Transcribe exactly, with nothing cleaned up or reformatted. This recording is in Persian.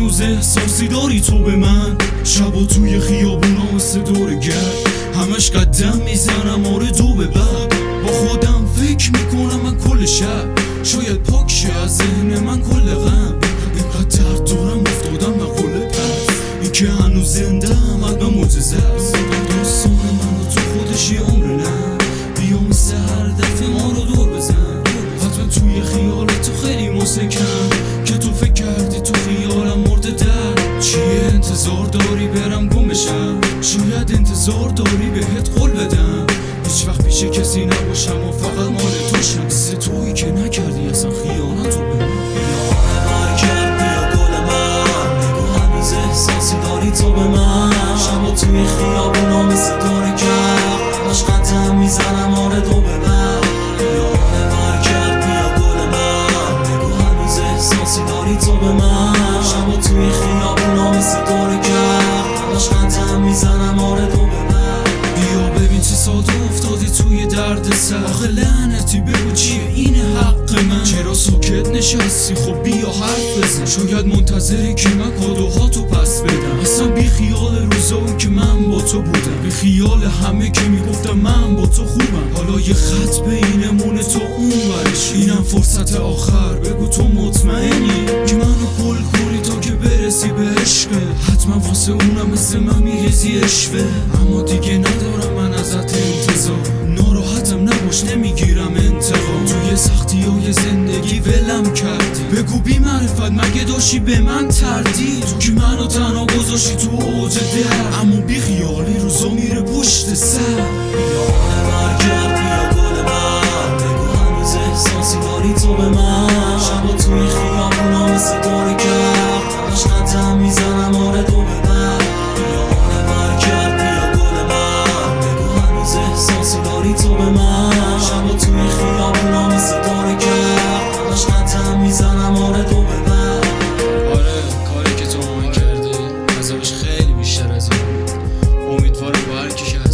هنوز احساسی داری تو به من؟ شبا توی خیابونا مثل دور گرد همش قدم میزنم آره دو به بعد با خودم فکر میکنم من کل شب شاید پاک شه از ذهن من کل غم اینقدر درد دارم افتادم من قله پس این که هنوز زنده هم حتما معجزه است داستان من و تو خودش یه عمر نه بیا مثل هر دفعه ما رو دور بزن حتما توی خیال تو خیلی مسکن که تو فکر کردی تو خیالم مرده در چیه انتظار داری برم گم بشم شاید انتظار داری بهت قول بدم هیچ وقت پیش کسی نباشم و فقط مال توشم مثل تویی که نکردی اصلا خیانت رو به من یادم بر کرد بیا گل من بگو هنوز احساسی داری تو به من شبا توی خیابونا مثل دور کرد همش قدم میزنم آره دو به من یادم بر کرد بیا گل من بگو هنوز احساسی داری تو به من شبا توی خیابونا مثل دور کرد همش قدم میزنم آره دو به من بیا ببین چه ساده افتادی توی درد سر آخه لعنتی بگو چیه این حق من چرا ساکت نشستی خب بیا حرف بزن شاید منتظری که من کادوهاتو پس بدم اصلا بی خیال روزایی که من با تو بودم بی خیال همه که میگفتم من با تو خوبم حالا یه خط بینمونه تو اون ورش اینم فرصت آخر بگو تو مطمئنی که منو کل کنی تا که برسی به عشقه حتما واسه اونم مثل من میریزی اشوه اما دیگه ندارم من ازت انتظار ناراحتم نباش نمیگیرم انتقام توی سختی های زندگی ولم کردی بگو بی معرفت مگه داشتی به من تردید تو که منو تنها گذاشتی تو اوج در اما بی خیالی روزا میره پشت سر یادم بر کرد بیا گل من بگو هنوز احساسی داری تو به من شبا توی خیابونا مثل دور کرد همش قدم میزنم آره دو به من یادم بر کرد بیا گل من بگو هنوز احساسی داری تو به من شبا توی خیابونا مثل دور کرد همش قدم میزنم آره دو به من آره کاری که تو من کردی عذابش خیلی بیشتر از این امیدوارم با هر کی